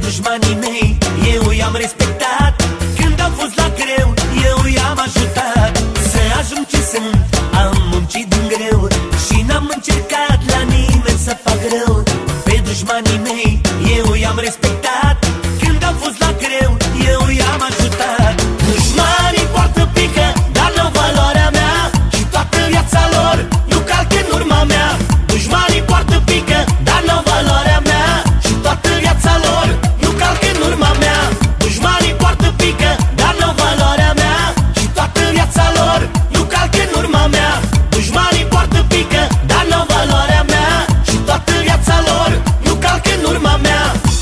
dușmanii mei eu i-am respectat. Când au fost la greu, eu i-am ajutat. Să ajung ce sunt, am muncit din greu și n-am încercat la nimeni să fac rău. Pe dușmanii mei eu i-am respectat. Când au fost la greu, eu i-am ajutat. Dușmanii poartă pică, dar n-au valoarea mea și toată viața lor nu calcă în urma mea. Dușmanii poartă pică, dar n-au valoarea mea și toată viața lor nu calcă în urma mea. Dușmanii poartă pică, dar n-au valoarea mea și toată viața lor nu calcă în urma mea. Dușmanii poartă pică, dar n-au valoarea mea și toată viața lor nu calcă în urma mea.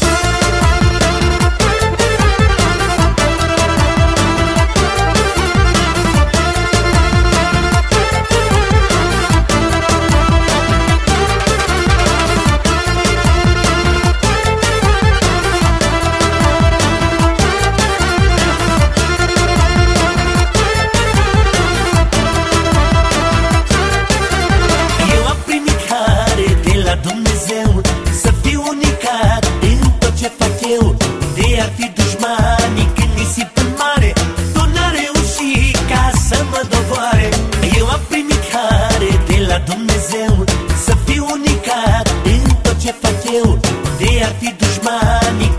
Dumnezeu, să fiu unicat în tot ce fac eu. De ar fi dușmanii când nisip în mare, tot n-a reușit ca să mă doboare. Eu am primit hare de la Dumnezeu, să fiu unicat în tot ce fac eu. De ar fi dușmanii